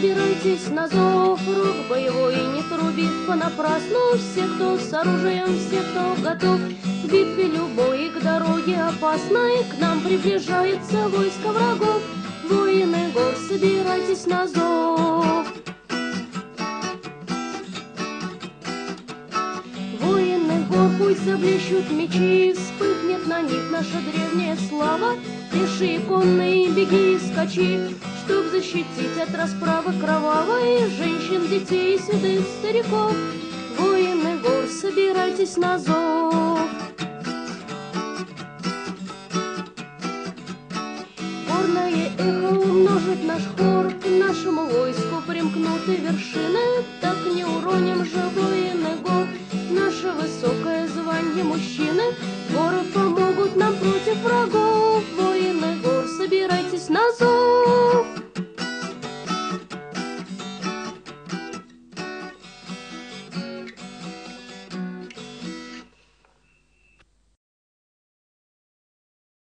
собирайтесь на зов, рог боевой не трубит понапрасну. Все, кто с оружием, все, кто готов к битве любой и к дороге опасной, к нам приближается войско врагов. Воины гор, собирайтесь на зов. Воины гор, пусть заблещут мечи, вспыхнет на них наша древняя слава. Пешие, конные, беги и скачи, чтоб защитить от расправы кровавой женщин, детей, седых стариков. Воины гор, собирайтесь на зов. Горное эхо умножит наш хор, к нашему войску примкнуты вершины. Так не уроним же, воины гор, наше высокое звание мужчины.